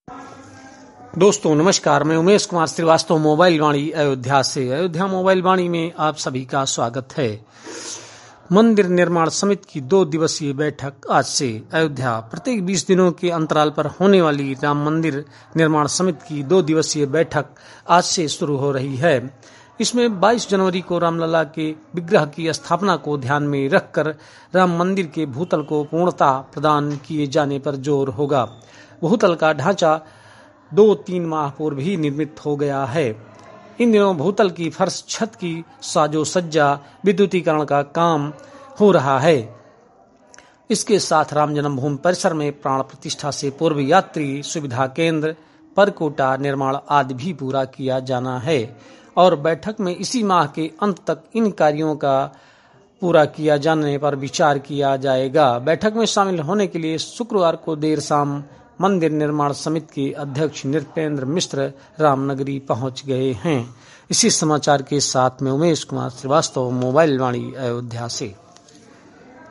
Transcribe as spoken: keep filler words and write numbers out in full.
दोस्तों नमस्कार, मैं उमेश कुमार श्रीवास्तव मोबाइल वाणी अयोध्या से। अयोध्या मोबाइल वाणी में आप सभी का स्वागत है। मंदिर निर्माण समिति की दो दिवसीय बैठक आज से अयोध्या। प्रत्येक बीस दिनों के अंतराल पर होने वाली राम मंदिर निर्माण समिति की दो दिवसीय बैठक आज से शुरू हो रही है। इसमें बाईस जनवरी को रामलला के विग्रह की स्थापना को ध्यान में रखकर राम मंदिर के भूतल को पूर्णता प्रदान किए जाने पर जोर होगा। भूतल का ढांचा दो तीन माह पूर्व ही निर्मित हो गया है। इन दिनों भूतल की फर्श, छत की साजो सज्जा, विद्युतीकरण का काम हो रहा है। इसके साथ राम जन्मभूमि परिसर में प्राण प्रतिष्ठा से पूर्व यात्री सुविधा केंद्र, परकोटा निर्माण आदि भी पूरा किया जाना है और बैठक में इसी माह के अंत तक इन कार्यों का पूरा किया जाने पर विचार किया जाएगा। बैठक में शामिल होने के लिए शुक्रवार को देर शाम मंदिर निर्माण समिति के अध्यक्ष नृपेंद्र मिश्र रामनगरी पहुंच गए हैं। इसी समाचार के साथ में उमेश कुमार श्रीवास्तव मोबाइल वाणी अयोध्या से।